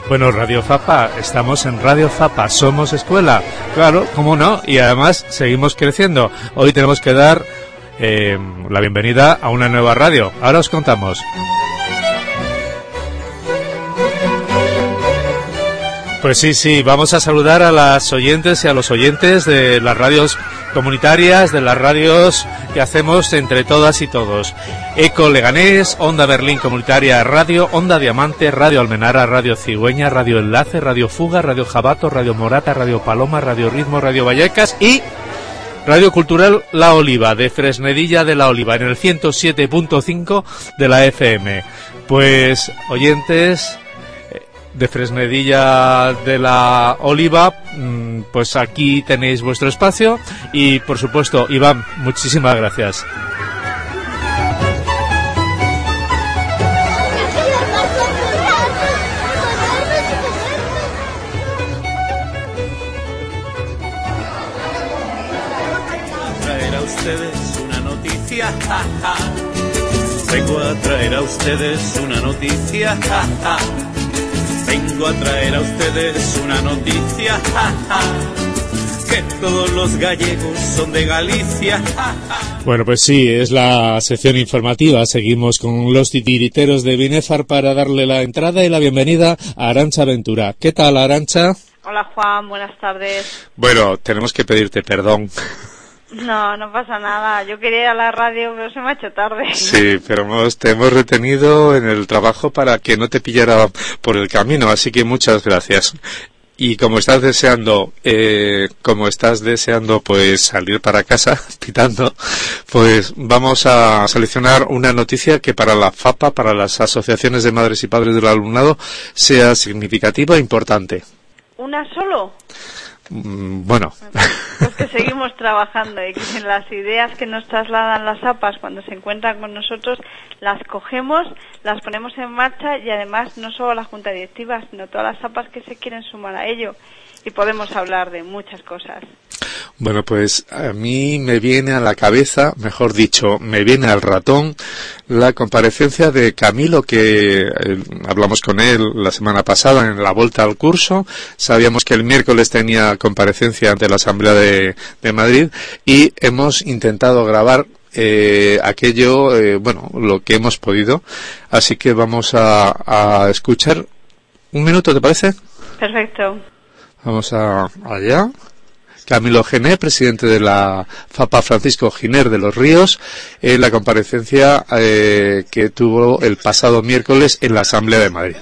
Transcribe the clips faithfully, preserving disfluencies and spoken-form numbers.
Bueno, Radio Fapa, estamos en Radio Fapa, somos escuela, claro, cómo no, y además seguimos creciendo. Hoy tenemos que dar eh, la bienvenida a una nueva radio, ahora os contamos. Pues sí, sí, vamos a saludar a las oyentes y a los oyentes de las radios comunitarias, de las radios que hacemos entre todas y todos. Eco Leganés, Onda Berlín Comunitaria Radio, Onda Diamante, Radio Almenara, Radio Cigüeña, Radio Enlace, Radio Fuga, Radio Jabato, Radio Morata, Radio Paloma, Radio Ritmo, Radio Vallecas y Radio Cultural La Oliva, de Fresnedilla de La Oliva, en el ciento siete punto cinco de la F M. Pues, oyentes de Fresnedilla de La Oliva, pues aquí tenéis vuestro espacio y, por supuesto, Iván, muchísimas gracias. Traer a ustedes una noticia, ja, ja. Vengo a traer a ustedes una noticia, ja, ja. Vengo a traer a ustedes una noticia, ja, ja, que todos los gallegos son de Galicia, ja, ja. Bueno, pues sí, es la sección informativa. Seguimos con los titiriteros de Binefar para darle la entrada y la bienvenida a Arantxa Ventura. ¿Qué tal, Arantxa? Hola, Juan, buenas tardes. Bueno, tenemos que pedirte perdón. No, no pasa nada. Yo quería ir a la radio, pero se me ha hecho tarde. Sí, pero hemos, te hemos retenido en el trabajo para que no te pillara por el camino, así que muchas gracias. Y como estás deseando, eh, como estás deseando, pues salir para casa, pitando, pues vamos a seleccionar una noticia que para la FAPA, para las asociaciones de madres y padres del alumnado, sea significativa e importante. ¿Una solo? Bueno, pues que seguimos trabajando y que las ideas que nos trasladan las A P As cuando se encuentran con nosotros las cogemos, las ponemos en marcha y además no solo la junta directiva, sino todas las A P As que se quieren sumar a ello y podemos hablar de muchas cosas. Bueno, pues a mí me viene a la cabeza, mejor dicho, me viene al ratón la comparecencia de Camilo, que eh, hablamos con él la semana pasada en la vuelta al curso. Sabíamos que el miércoles tenía comparecencia ante la Asamblea de, de Madrid y hemos intentado grabar eh, aquello, eh, bueno, lo que hemos podido. Así que vamos a, a escuchar un minuto, ¿te parece? Perfecto. Vamos a allá. Camilo Gené, presidente de la FAPA Francisco Giner de los Ríos, en la comparecencia eh, que tuvo el pasado miércoles en la Asamblea de Madrid.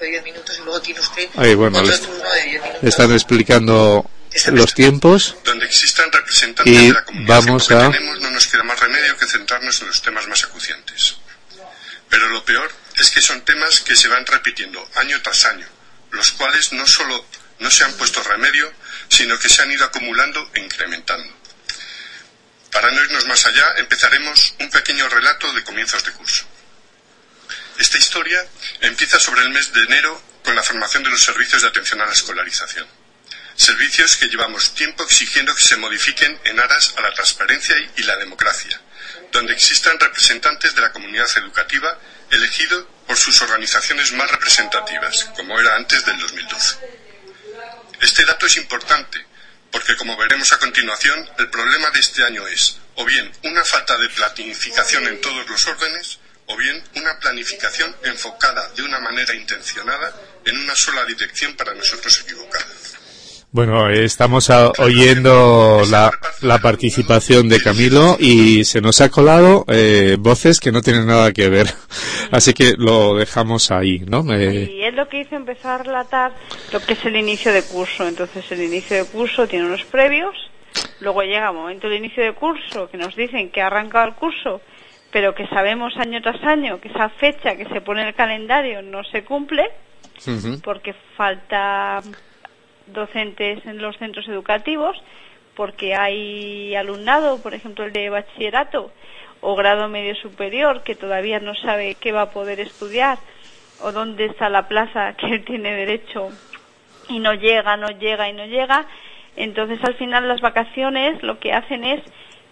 Ahí, bueno, le, le están explicando los tiempos donde existan representantes y de la comunidad vamos que a... tenemos, no nos queda más remedio que centrarnos en los temas más acuciantes. Pero lo peor es que son temas que se van repitiendo año tras año, los cuales no solo no se han puesto remedio, sino que se han ido acumulando e incrementando. Para no irnos más allá, empezaremos un pequeño relato de comienzos de curso. Esta historia empieza sobre el mes de enero con la formación de los servicios de atención a la escolarización. Servicios que llevamos tiempo exigiendo que se modifiquen en aras a la transparencia y la democracia, donde existan representantes de la comunidad educativa elegidos por sus organizaciones más representativas, como era antes del dos mil doce. Este dato es importante porque, como veremos a continuación, el problema de este año es o bien una falta de planificación en todos los órdenes o bien una planificación enfocada de una manera intencionada en una sola dirección para nosotros equivocada. Bueno, estamos a, oyendo la, la participación de Camilo y se nos ha colado eh, voces que no tienen nada que ver, así que lo dejamos ahí, ¿no? Eh... Y es lo que hizo empezar a relatar lo que es el inicio de curso. Entonces el inicio de curso tiene unos previos, luego llega el momento del inicio de curso que nos dicen que ha arrancado el curso, pero que sabemos año tras año que esa fecha que se pone en el calendario no se cumple, uh-huh. porque falta docentes en los centros educativos, porque hay alumnado, por ejemplo el de bachillerato o grado medio superior, que todavía no sabe qué va a poder estudiar o dónde está la plaza que él tiene derecho y no llega, no llega y no llega. Entonces al final las vacaciones lo que hacen es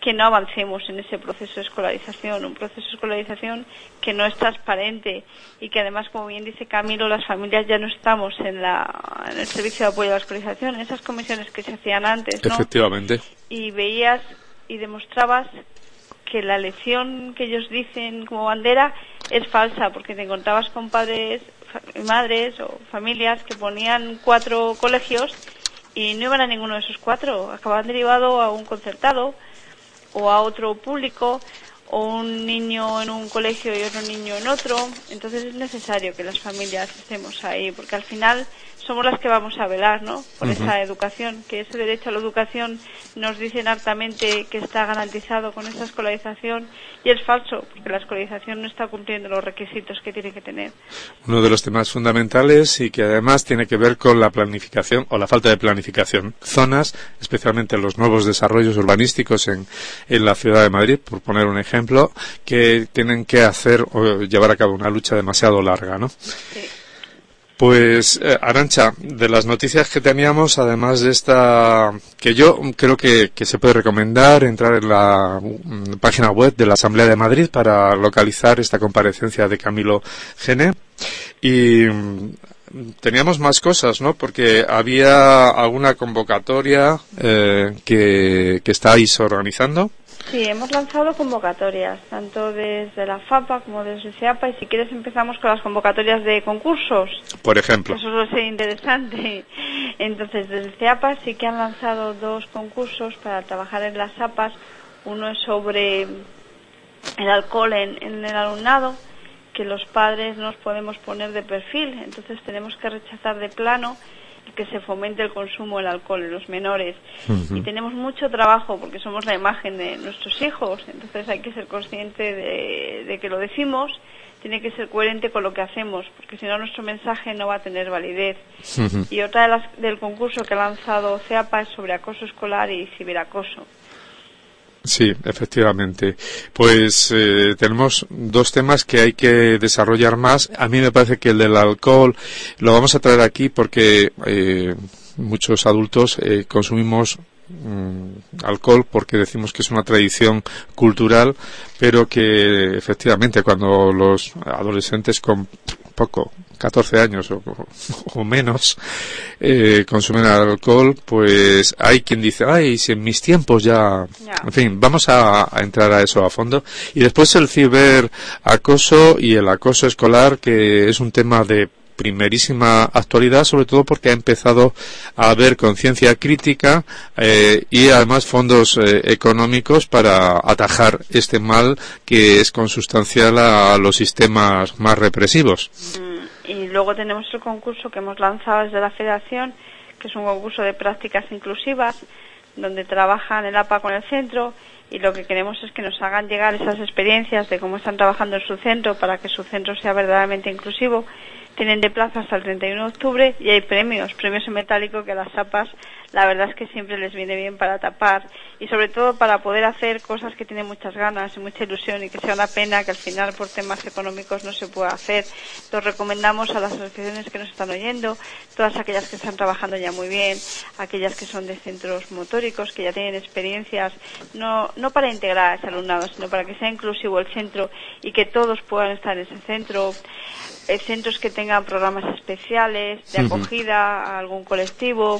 que no avancemos en ese proceso de escolarización, un proceso de escolarización que no es transparente y que además, como bien dice Camilo, las familias ya no estamos en, la, en el servicio de apoyo a la escolarización, en esas comisiones que se hacían antes, ¿no? Efectivamente. Y veías y demostrabas que la lección que ellos dicen como bandera es falsa, porque te encontrabas con padres, madres o familias que ponían cuatro colegios y no iban a ninguno de esos cuatro, acababan derivado a un concertado o a otro público, o un niño en un colegio y otro niño en otro. Entonces es necesario que las familias estemos ahí, porque al final somos las que vamos a velar, ¿no?, por uh-huh. esa educación, que ese derecho a la educación nos dicen hartamente que está garantizado con esa escolarización, y es falso, porque la escolarización no está cumpliendo los requisitos que tiene que tener. Uno de los temas fundamentales, y que además tiene que ver con la planificación o la falta de planificación. Zonas, especialmente los nuevos desarrollos urbanísticos en, en la ciudad de Madrid, por poner un ejemplo, que tienen que hacer o llevar a cabo una lucha demasiado larga, ¿no? Sí. Pues, eh, Arantxa, de las noticias que teníamos, además de esta, que yo creo que, que se puede recomendar entrar en la um, página web de la Asamblea de Madrid para localizar esta comparecencia de Camilo Gené. Y um, teníamos más cosas, ¿no? Porque había alguna convocatoria eh, que, que estáis organizando. Sí, hemos lanzado convocatorias, tanto desde la FAPA como desde CEAPA, y si quieres empezamos con las convocatorias de concursos. Por ejemplo. Eso suele ser interesante. Entonces, desde CEAPA sí que han lanzado dos concursos para trabajar en las A P As. Uno es sobre el alcohol en, en el alumnado, que los padres nos podemos poner de perfil, entonces tenemos que rechazar de plano que se fomente el consumo del alcohol en los menores. Uh-huh. Y tenemos mucho trabajo porque somos la imagen de nuestros hijos, entonces hay que ser consciente de, de que lo decimos, tiene que ser coherente con lo que hacemos, porque si no nuestro mensaje no va a tener validez. Uh-huh. Y otra de las, del concurso que ha lanzado CEAPA es sobre acoso escolar y ciberacoso. Sí, efectivamente. Pues eh, tenemos dos temas que hay que desarrollar más. A mí me parece que el del alcohol lo vamos a traer aquí porque eh, muchos adultos eh, consumimos mm, alcohol porque decimos que es una tradición cultural, pero que efectivamente cuando los adolescentes con poco, catorce años o, o menos, eh, consumen alcohol, pues hay quien dice, ay, si en mis tiempos ya... Yeah. En fin, vamos a, a entrar a eso a fondo. Y después el ciberacoso y el acoso escolar, que es un tema de primerísima actualidad, sobre todo porque ha empezado a haber conciencia crítica eh, y además fondos eh, económicos para atajar este mal que es consustancial a los sistemas más represivos. Mm, y luego tenemos el concurso que hemos lanzado desde la Federación, que es un concurso de prácticas inclusivas, donde trabajan el A P A con el centro, y lo que queremos es que nos hagan llegar esas experiencias de cómo están trabajando en su centro para que su centro sea verdaderamente inclusivo. Tienen de plazo hasta el treinta y uno de octubre y hay premios, premios en metálico que a las A P As la verdad es que siempre les viene bien para tapar y sobre todo para poder hacer cosas que tienen muchas ganas y mucha ilusión y que sea una pena que al final por temas económicos no se pueda hacer. Los recomendamos a las asociaciones que nos están oyendo, todas aquellas que están trabajando ya muy bien, aquellas que son de centros motóricos, que ya tienen experiencias, no, no para integrar a ese alumnado, sino para que sea inclusivo el centro y que todos puedan estar en ese centro. Eh, centros que tengan programas especiales de acogida a algún colectivo,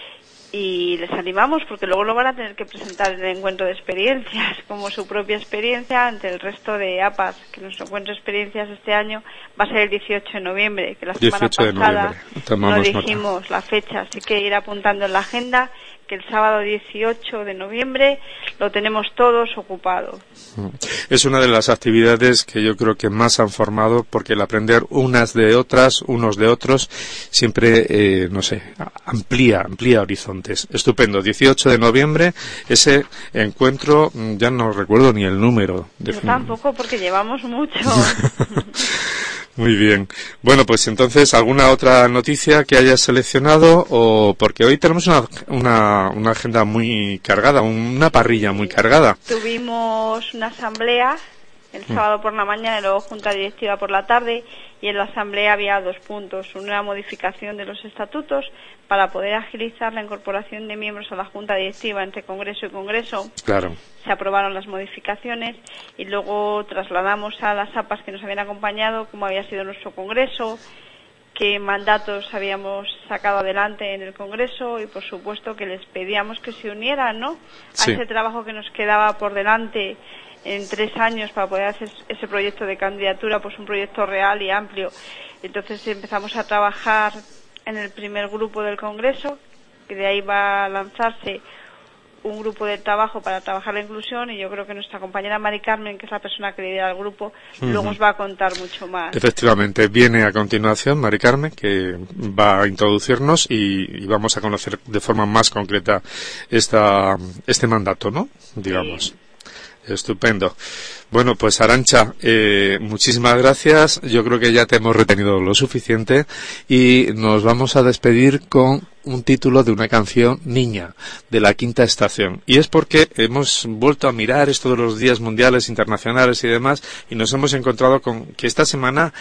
y les animamos porque luego lo van a tener que presentar en el encuentro de experiencias como su propia experiencia ante el resto de A P As, que nuestro encuentro de experiencias este año va a ser el dieciocho de noviembre, que la semana pasada no dijimos nota. La fecha, así que ir apuntando en la agenda que el sábado dieciocho de noviembre lo tenemos todos ocupado. Es una de las actividades que yo creo que más han formado, porque el aprender unas de otras, unos de otros, siempre, eh, no sé, amplía, amplía horizontes. Estupendo, dieciocho de noviembre, ese encuentro, ya no recuerdo ni el número. Yo tampoco, porque llevamos mucho. Muy bien. Bueno, pues entonces, ¿alguna otra noticia que hayas seleccionado? O porque hoy tenemos una, una, una agenda muy cargada, una parrilla muy cargada. Tuvimos una asamblea el sábado por la mañana y luego junta directiva por la tarde, y en la asamblea había dos puntos: una modificación de los estatutos para poder agilizar la incorporación de miembros a la junta directiva entre congreso y congreso. Claro. Se aprobaron las modificaciones y luego trasladamos a las A P As que nos habían acompañado cómo había sido nuestro congreso, qué mandatos habíamos sacado adelante en el congreso, y por supuesto que les pedíamos que se unieran, ¿no?, a Sí. ese trabajo que nos quedaba por delante en tres años para poder hacer ese proyecto de candidatura, pues un proyecto real y amplio. Entonces empezamos a trabajar en el primer grupo del congreso, que de ahí va a lanzarse un grupo de trabajo para trabajar la inclusión, y yo creo que nuestra compañera Mari Carmen, que es la persona que lidera el grupo, uh-huh. luego os va a contar mucho más. Efectivamente, viene a continuación Mari Carmen, que va a introducirnos y, y vamos a conocer de forma más concreta esta, este mandato, ¿no?, digamos. Sí. Estupendo. Bueno, pues Arantxa, eh, muchísimas gracias. Yo creo que ya te hemos retenido lo suficiente y nos vamos a despedir con un título de una canción, Niña, de La Quinta Estación. Y es porque hemos vuelto a mirar esto de los días mundiales, internacionales y demás, y nos hemos encontrado con que esta semana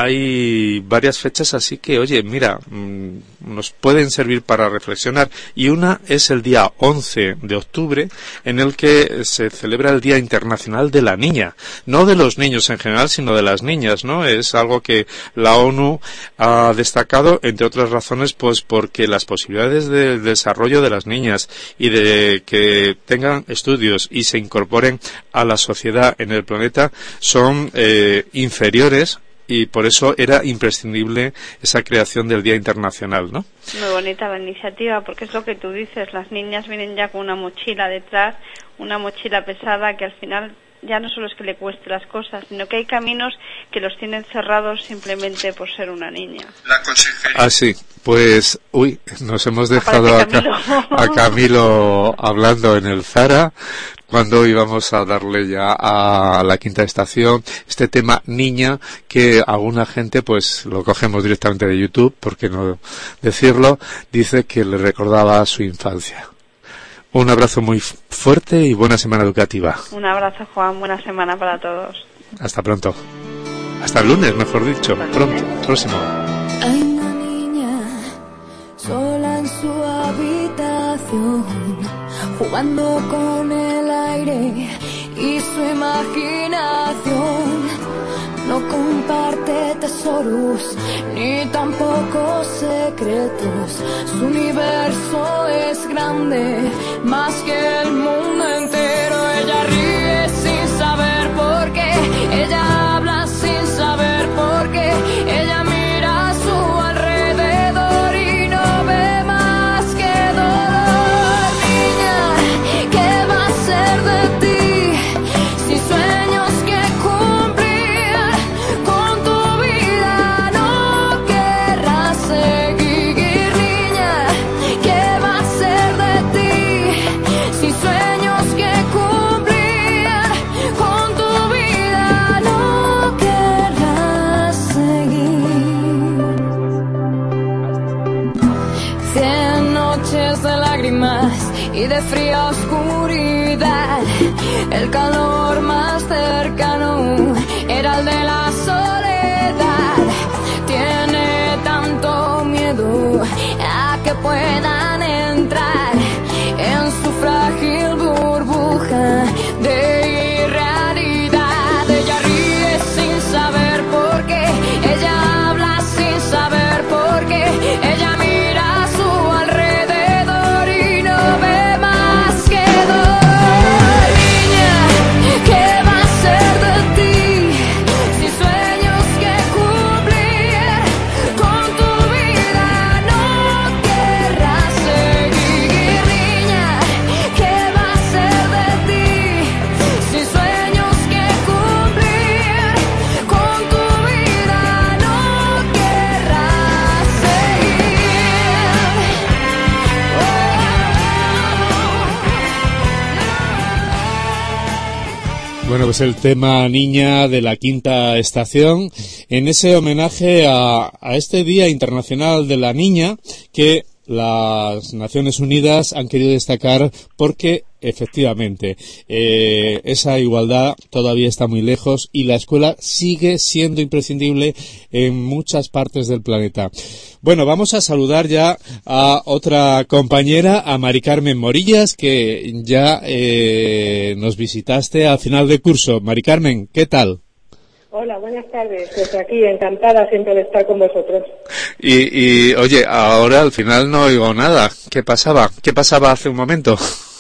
hay varias fechas, así que, oye, mira, mmm, nos pueden servir para reflexionar. Y una es el día once de octubre, en el que se celebra el Día Internacional de la Niña. No de los niños en general, sino de las niñas, ¿no? Es algo que la ONU ha destacado, entre otras razones, pues porque las posibilidades de desarrollo de las niñas y de que tengan estudios y se incorporen a la sociedad en el planeta son eh, inferiores, y por eso era imprescindible esa creación del Día Internacional, ¿no? Muy bonita la iniciativa, porque es lo que tú dices, las niñas vienen ya con una mochila detrás, una mochila pesada que al final ya no solo es que le cueste las cosas, sino que hay caminos que los tienen cerrados simplemente por ser una niña. La consejería. Ah, sí. Pues, uy, nos hemos dejado a Camilo. a Camilo hablando en el Zara, cuando íbamos a darle ya a La Quinta Estación este tema niña, que alguna gente pues lo cogemos directamente de YouTube, por qué no decirlo, dice que le recordaba a su infancia. Un abrazo muy fuerte y buena semana educativa. Un abrazo, Juan, buena semana para todos. Hasta pronto. Hasta el lunes, mejor dicho. Pronto, próximo. Hay una niña sola en su habitación, jugando con el aire y su imaginación. No comparte tesoros ni tampoco secretos. Su universo es grande, más que el mundo entero. Ella ríe sin saber por qué, ella habla sin saber por qué, ella mira a su alrededor y no ve más que dolor. Niña, ¿qué va a ser de ti si sueños que y de fría oscuridad, el calor más cercano era el de la soledad. Tiene tanto miedo a que puedan entrar en su frágil burbuja de irrealidad. Ella ríe sin saber por qué, ella habla sin saber por qué, ella mira a su alrededor y no ve. Bueno, pues el tema Niña de La Quinta Estación, en ese homenaje a, a este Día Internacional de la Niña, que las Naciones Unidas han querido destacar porque efectivamente eh, esa igualdad todavía está muy lejos y la escuela sigue siendo imprescindible en muchas partes del planeta. Bueno, vamos a saludar ya a otra compañera, a Mari Carmen Morillas, que ya eh, nos visitaste al final del curso. Mari Carmen, ¿qué tal? Hola, buenas tardes. Pues aquí, encantada siempre de estar con vosotros. Y, y, oye, ahora al final no oigo nada. ¿Qué pasaba? ¿Qué pasaba hace un momento?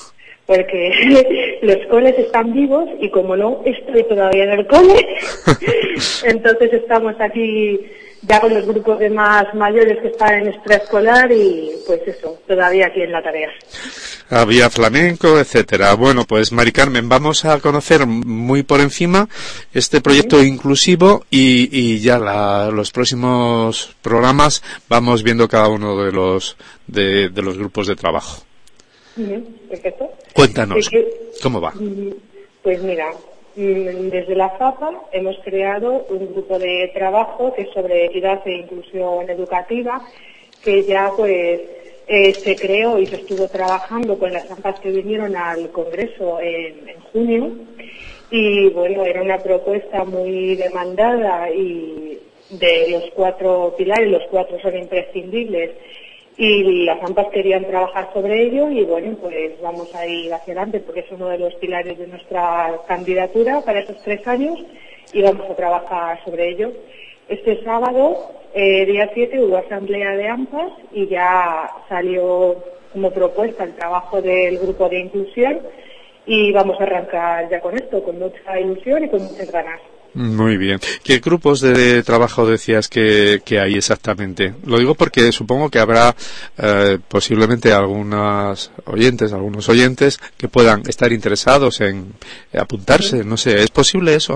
Porque los coles están vivos y como no estoy todavía en el cole, entonces estamos aquí ya con los grupos de más mayores que están en extraescolar y pues eso, todavía aquí en la tarea. Había flamenco, etcétera. Bueno, pues Mari Carmen, vamos a conocer muy por encima este proyecto ¿Sí? inclusivo y, y ya la, los próximos programas vamos viendo cada uno de los de, de los grupos de trabajo. Uh-huh. Perfecto. Cuéntanos, que, ¿cómo va? Pues mira, desde la FAPA hemos creado un grupo de trabajo que es sobre equidad e inclusión educativa, que ya pues eh, se creó y se estuvo trabajando con las AMPAs que vinieron al Congreso en, en junio, y bueno, era una propuesta muy demandada y de los cuatro pilares, los cuatro son imprescindibles, y las AMPAs querían trabajar sobre ello y bueno, pues vamos a ir hacia adelante porque es uno de los pilares de nuestra candidatura para esos tres años y vamos a trabajar sobre ello. Este sábado, eh, día siete, hubo asamblea de AMPAs y ya salió como propuesta el trabajo del grupo de inclusión y vamos a arrancar ya con esto, con mucha ilusión y con muchas ganas. Muy bien. ¿Qué grupos de trabajo decías que, que hay exactamente? Lo digo porque supongo que habrá eh, posiblemente algunas oyentes, algunos oyentes que puedan estar interesados en apuntarse. No sé, ¿es posible eso?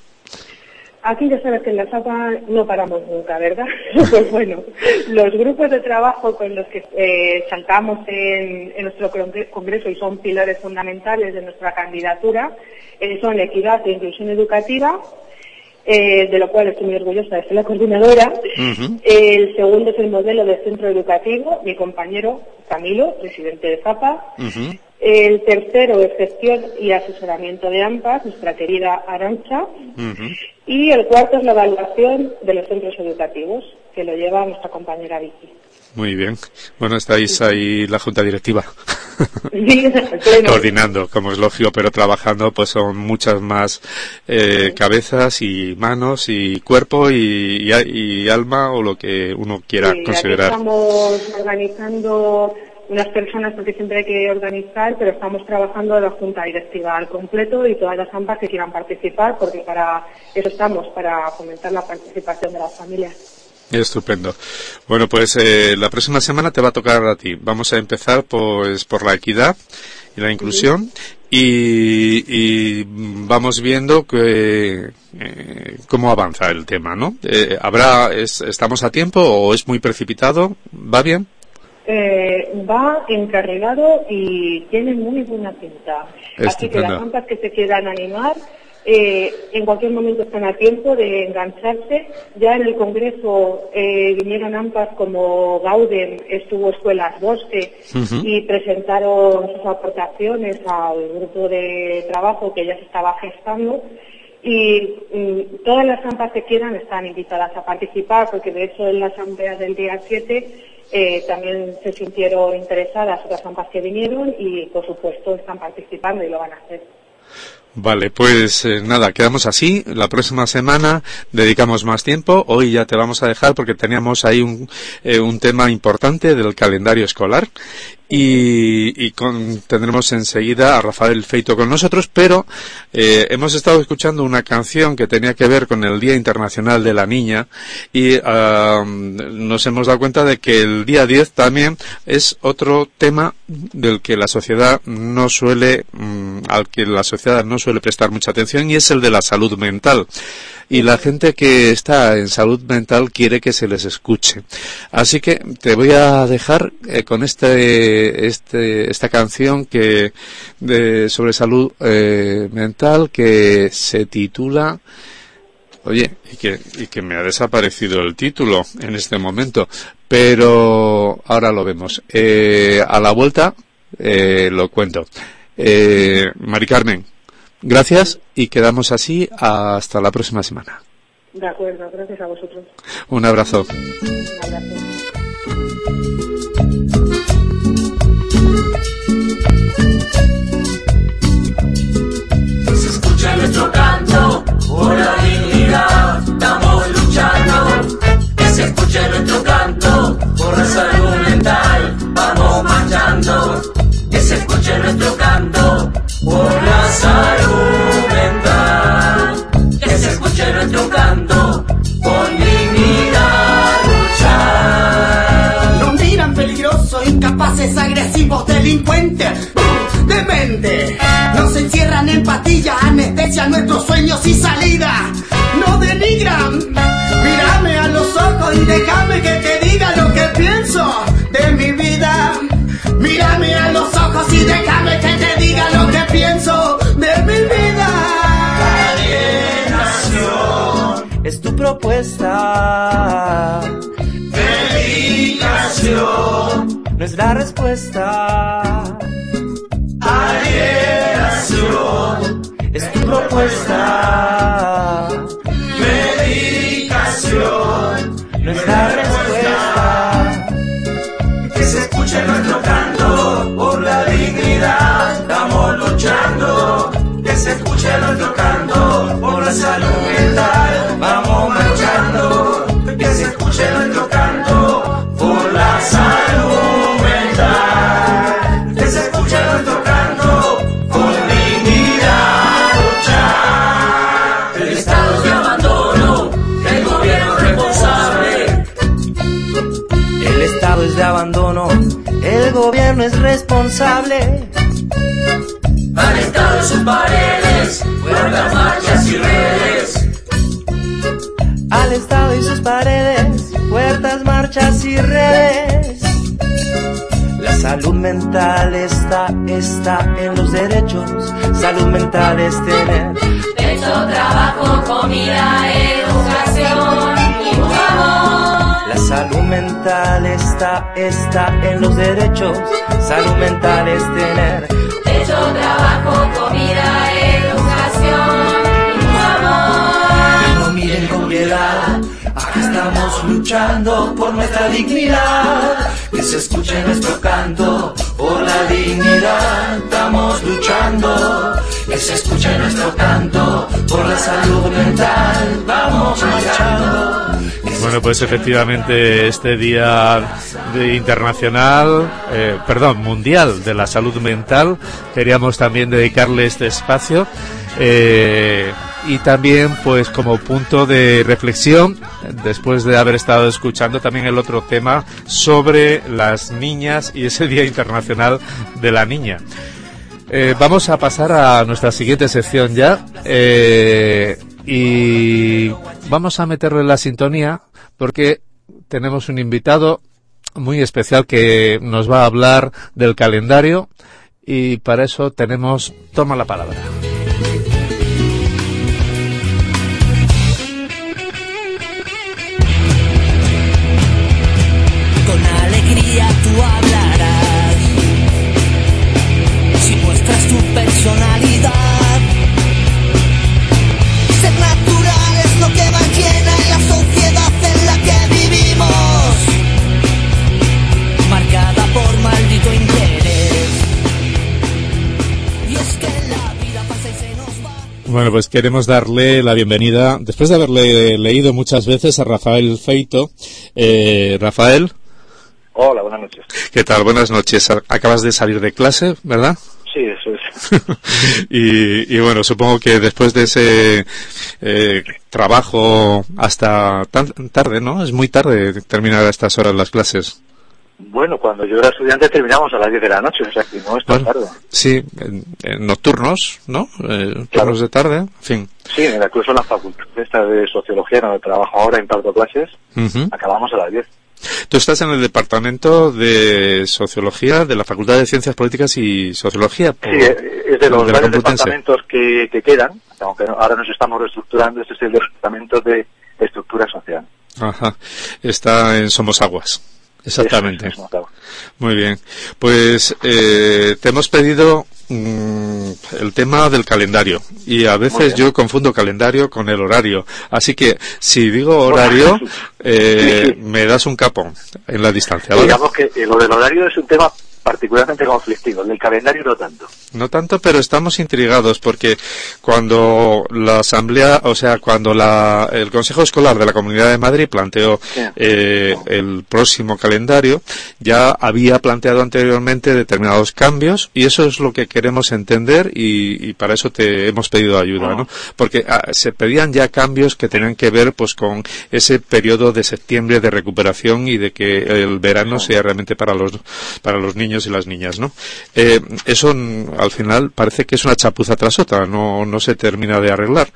Aquí ya sabes que en la FAPA no paramos nunca, ¿verdad? Pues bueno, los grupos de trabajo con los que eh, saltamos en, en nuestro congreso y son pilares fundamentales de nuestra candidatura eh, son equidad e inclusión educativa, eh, de lo cual estoy muy orgullosa de ser la coordinadora. Uh-huh. El segundo es el modelo de centro educativo, mi compañero Camilo, presidente de FAPA. Uh-huh. El tercero es gestión y asesoramiento de AMPAs, nuestra querida Arantxa. Uh-huh. Y el cuarto es la evaluación de los centros educativos, que lo lleva nuestra compañera Vicky. Muy bien. Bueno, estáis ahí la junta directiva. Sí, coordinando, como es lógico, pero trabajando pues son muchas más eh, cabezas y manos y cuerpo y, y, y alma o lo que uno quiera sí, considerar. Estamos organizando unas personas porque siempre hay que organizar, pero estamos trabajando la junta directiva al completo y todas las AMPAs que quieran participar, porque para eso estamos, para fomentar la participación de las familias. Estupendo. Bueno, pues eh, la próxima semana te va a tocar a ti. Vamos a empezar pues por la equidad y la inclusión uh-huh. y, y vamos viendo que eh, cómo avanza el tema, ¿no? Eh, ¿Habrá es, estamos a tiempo o es muy precipitado? ¿Va bien? Eh, va encarrilado y tiene muy buena pinta. Estupendo. Así que las AMPAs que se quieran animar Eh, en cualquier momento están a tiempo de engancharse. Ya en el Congreso eh, vinieron AMPAs como Gauden, estuvo Escuelas Bosque uh-huh. y presentaron sus aportaciones al grupo de trabajo que ya se estaba gestando y mm, todas las AMPAs que quieran están invitadas a participar porque de hecho en la asamblea del día siete eh, también se sintieron interesadas otras AMPAs que vinieron y por supuesto están participando y lo van a hacer. Vale, pues eh, nada, quedamos así. La próxima semana dedicamos más tiempo. Hoy ya te vamos a dejar porque teníamos ahí un, eh, un tema importante del calendario escolar y, y con, tendremos enseguida a Rafael Feito con nosotros, pero eh, hemos estado escuchando una canción que tenía que ver con el Día Internacional de la Niña y uh, nos hemos dado cuenta de que el día diez también es otro tema del que la sociedad no suele, um, al que la sociedad no suele prestar mucha atención y es el de la salud mental. Y la gente que está en salud mental quiere que se les escuche. Así que te voy a dejar eh, con este, este, esta canción que de, sobre salud eh, mental que se titula Oye, y que, y que me ha desaparecido el título en este momento, pero ahora lo vemos. Eh, a la vuelta eh, lo cuento. Eh, Mari Carmen, gracias y quedamos así hasta la próxima semana. De acuerdo, gracias a vosotros. Un abrazo. Un abrazo. Se escucha nuestro canto por la dignidad, estamos luchando. Que se escuche nuestro canto por la salud mental, vamos marchando. Que se escuche nuestro canto por la salud mental. Que se escuche nuestro canto con dignidad luchar. Nos miran peligrosos, incapaces, agresivos, delincuentes, demente. Nos encierran en pastillas, anestesian nuestros sueños y salida. No denigran. Mírame a los ojos y déjame que te diga lo que pienso de mi vida. Mírame a los ojos y déjame que te diga lo que pienso de mi vida. Alienación Es tu propuesta. Dedicación No es la respuesta. alienación, Es tu propuesta. medicación, No es la respuesta. que se escuche nuestro canto por la dignidad, estamos luchando, que se escuche nuestro canto por la salud mental, vamos marchando, que se escuche nuestro canto por la salud mental, que se escuche nuestro canto con dignidad luchar. El estado es de abandono, el gobierno responsable. El estado es de abandono. El gobierno es responsable. Al Estado y sus paredes, puertas, marchas y redes. Al Estado y sus paredes, puertas, marchas y redes. La salud mental está, está en los derechos. Salud mental es tener Techo, trabajo, comida, educación y mucho amor. La salud mental está, está en los derechos. Salud mental es tener Techo, trabajo, comida, educación y mucho amor. No miren con piedad, acá estamos luchando por nuestra dignidad. Que se escuche nuestro canto por la dignidad, estamos luchando. Que se escuche nuestro canto por la salud mental, vamos marchando. Bueno, pues efectivamente este día de internacional, eh, perdón, mundial de la salud mental, queríamos también dedicarle este espacio eh, y también pues como punto de reflexión, después de haber estado escuchando también el otro tema sobre las niñas y ese Día Internacional de la Niña. Eh, vamos a pasar a nuestra siguiente sección ya eh, y vamos a meterle la sintonía porque tenemos un invitado muy especial que nos va a hablar del calendario y para eso tenemos, toma la palabra. con alegría tú hablarás. Si muestras tu personalidad, ser natural es lo que mantiene la sociedad en la que vivimos, marcada por maldito interés. Y es que la vida pasa y se nos va. Bueno, pues queremos darle la bienvenida, después de haberle leído muchas veces, a Rafael Feito. Eh, Rafael. Hola, buenas noches. ¿Qué tal? Buenas noches. Acabas de salir de clase, ¿verdad? Sí, eso es. y, y bueno, supongo que después de ese eh, trabajo hasta tan tarde, ¿no? Es muy tarde terminar a estas horas las clases. Bueno, cuando yo era estudiante terminamos a las diez de la noche, o sea que no es tan Bueno, tarde. sí, en, en nocturnos, ¿no? Eh, turnos Claro. de tarde, en fin. Sí, en la curso en la facultad esta de sociología, donde trabajo ahora, imparto clases, Ujú. acabamos a las diez. Tú estás en el departamento de Sociología de la Facultad de Ciencias Políticas y Sociología. Sí, es de los de la varios Complutense. departamentos que, que quedan, aunque ahora nos estamos reestructurando, este es el Departamento de Estructura Social. Ajá, está en Somos Aguas. Exactamente. Eso, eso, muy bien. Pues eh, te hemos pedido mmm, el tema del calendario y a veces yo confundo calendario con el horario. Así que si digo horario, eh, sí, sí. me das un capón en la distancia, ¿vale? Digamos que lo del horario es un tema particularmente conflictivo, el del calendario no tanto. No tanto, pero estamos intrigados porque cuando la asamblea, o sea, cuando la, el Consejo Escolar de la Comunidad de Madrid planteó sí. eh, el próximo calendario, ya había planteado anteriormente determinados cambios y eso es lo que queremos entender y, y para eso te hemos pedido ayuda, ¿no? Porque ah, se pedían ya cambios que tenían que ver pues con ese periodo de septiembre de recuperación y de que el verano sea realmente para los para los niños y las niñas, ¿no? Eh, eso al final parece que es una chapuza tras otra, no no se termina de arreglar.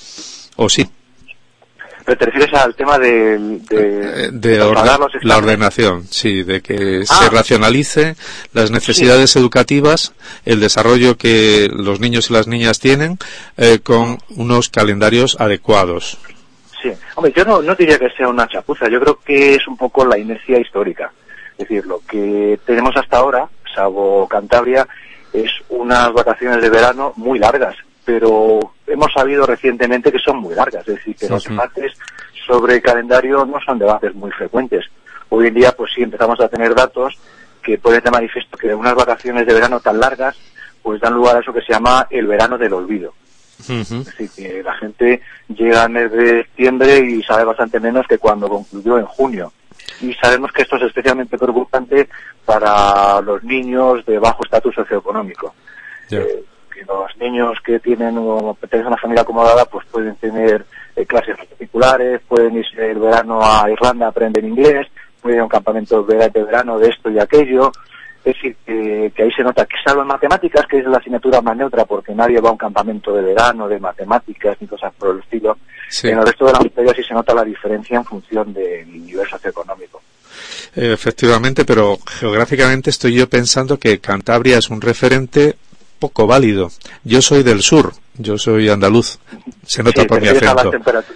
¿O sí? ¿Pero te refieres al tema de, de, de, de orden, la ordenación, sí, de que ah. se racionalice las necesidades sí. educativas, el desarrollo que los niños y las niñas tienen eh, con unos calendarios adecuados? Sí, hombre, yo no, no diría que sea una chapuza, yo creo que es un poco la inercia histórica. Es decir, lo que tenemos hasta ahora, salvo Cantabria, es unas vacaciones de verano muy largas, pero hemos sabido recientemente que son muy largas, es decir, que sí, los sí. debates sobre el calendario no son debates muy frecuentes. Hoy en día, pues sí, empezamos a tener datos que ponen de manifiesto que unas vacaciones de verano tan largas, pues dan lugar a eso que se llama el verano del olvido. Uh-huh. Es decir, que la gente llega en el mes de septiembre y sabe bastante menos que cuando concluyó en junio. Y sabemos que esto es especialmente preocupante para los niños de bajo estatus socioeconómico. Yeah. Eh, que los niños que tienen o pertenecen a una familia acomodada pues pueden tener eh, clases particulares, pueden irse el verano a Irlanda a aprender inglés, pueden ir a un campamento de verano de esto y aquello. Es decir, que, que ahí se nota que salvo en matemáticas, que es la asignatura más neutra porque nadie va a un campamento de verano de matemáticas ni cosas por el estilo, sí. En el resto de la materia sí se nota la diferencia en función del nivel socioeconómico. Efectivamente, pero geográficamente estoy yo pensando que Cantabria es un referente poco válido. Yo soy del sur, yo soy andaluz, se nota sí, por mi acento.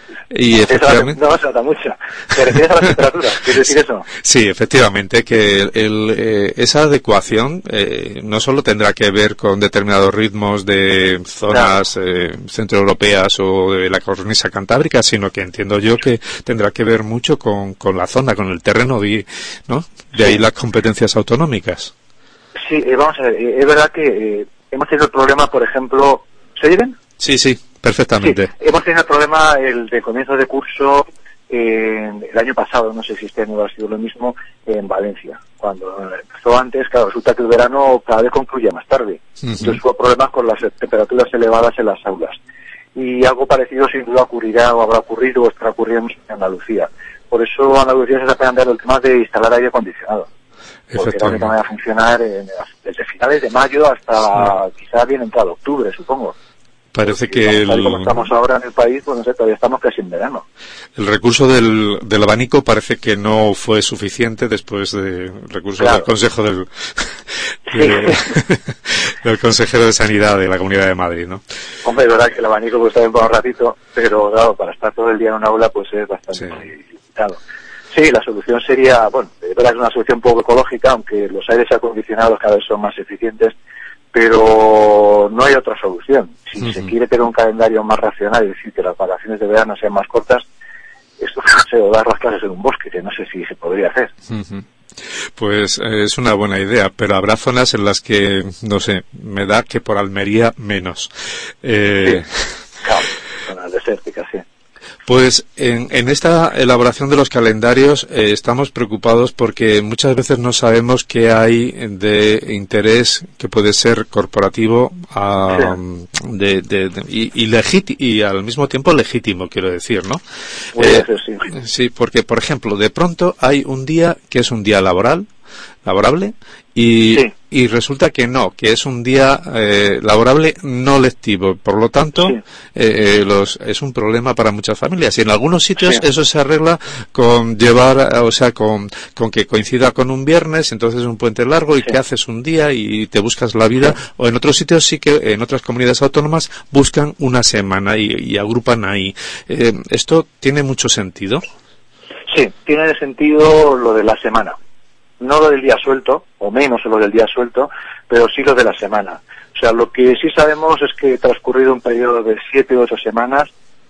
Y efectivamente... No se nota mucho. ¿Te refieres a las temperaturas? ¿Quieres decir eso? Sí, efectivamente, que el, el, eh, esa adecuación eh, no solo tendrá que ver con determinados ritmos de zonas claro. eh, centroeuropeas o de la cornisa cantábrica, sino que entiendo yo que tendrá que ver mucho con, con la zona, con el terreno, y, ¿no? De ahí sí. las competencias autonómicas. Sí, eh, vamos a ver, eh, es verdad que eh, hemos tenido el problema, por ejemplo... ¿Se oyen? Sí, sí. Perfectamente. Sí, hemos tenido el problema el de comienzo de curso eh, el año pasado, no sé si este año ha sido lo mismo, en Valencia. Cuando empezó antes, claro, resulta que el verano cada vez concluye más tarde. Uh-huh. Entonces hubo problemas con las temperaturas elevadas en las aulas. Y algo parecido sin duda ocurrirá o habrá ocurrido o estará ocurriendo en Andalucía. Por eso Andalucía se está planteando el tema de instalar aire acondicionado. Porque la única manera de funcionar eh, desde finales de mayo hasta sí. quizá bien entrado octubre, supongo. Parece Porque, que el... como estamos ahora en el país, pues no sé, todavía estamos casi en verano. El recurso del, del abanico parece que no fue suficiente después del recurso claro. del Consejo del, de, del Consejero de Sanidad de la Comunidad de Madrid, ¿no? Hombre, es verdad que el abanico pues está bien para un ratito, pero claro, para estar todo el día en un aula pues es bastante limitado. Sí. sí, la solución sería, bueno, es verdad que es una solución poco ecológica, aunque los aires acondicionados cada vez son más eficientes, pero no hay otra solución. Si uh-huh. se quiere tener un calendario más racional, es decir, que las vacaciones de verano sean más cortas, esto se va a dar las clases en un bosque, que no sé si se podría hacer. Uh-huh. Pues eh, es una buena idea, pero habrá zonas en las que, no sé, me da que por Almería menos. Eh... Sí, claro, zonas desérticas, sí. Pues en, en esta elaboración de los calendarios eh, estamos preocupados porque muchas veces no sabemos qué hay de interés que puede ser corporativo a, sí. de, de, de, y, y, legiti- y al mismo tiempo legítimo, quiero decir, ¿no? Eh, eso, sí. sí, porque por ejemplo, de pronto hay un día que es un día laboral laborable y, sí. y resulta que no, que es un día eh, laborable no lectivo. Por lo tanto, sí. eh, eh, los, es un problema para muchas familias. Y en algunos sitios sí. eso se arregla con llevar, o sea, con, con que coincida con un viernes, entonces es un puente largo y sí. que haces un día y te buscas la vida. Sí. O en otros sitios sí que, en otras comunidades autónomas, buscan una semana y, y agrupan ahí. Eh, ¿Esto tiene mucho sentido? Sí, tiene sentido lo de la semana. No lo del día suelto, o menos lo del día suelto, pero sí lo de la semana. O sea, lo que sí sabemos es que transcurrido un periodo de siete u ocho semanas,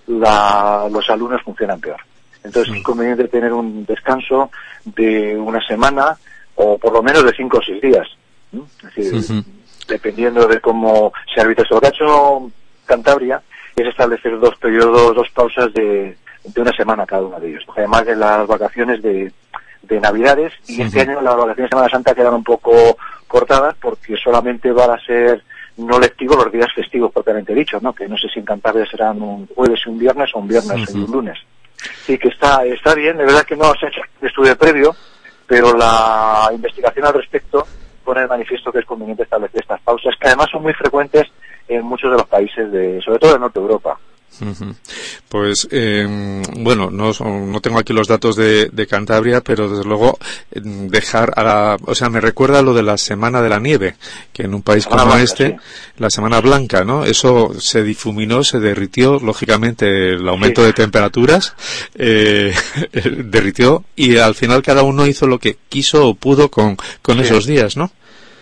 la, los alumnos funcionan peor. Entonces es conveniente tener un descanso de una semana, o por lo menos de cinco o seis días. ¿no? Es decir, uh-huh. dependiendo de cómo se arbitra eso. Lo que ha hecho Cantabria es establecer dos periodos, dos pausas de, de una semana cada uno de ellos. Además de las vacaciones de de Navidades, y sí, este sí. año las vacaciones de Semana Santa quedan un poco cortadas porque solamente van a ser no lectivos los días festivos propiamente dichos, ¿no? Que no sé si en Cantabria serán un jueves y un viernes o un viernes uh-huh. y un lunes. Sí, que está está bien, de verdad que no se ha hecho un estudio previo, pero la investigación al respecto pone de manifiesto que es conveniente establecer estas pausas, que además son muy frecuentes en muchos de los países, de sobre todo de Norte de Europa. Uh-huh. Pues eh, bueno, no, no tengo aquí los datos de, de Cantabria, pero desde luego eh, dejar a la, o sea, me recuerda lo de la Semana de la Nieve, que en un país como blanca, este, sí. la Semana Blanca, ¿no? Eso se difuminó, se derritió, lógicamente el aumento sí. de temperaturas eh, derritió y al final cada uno hizo lo que quiso o pudo con, con sí. esos días, ¿no?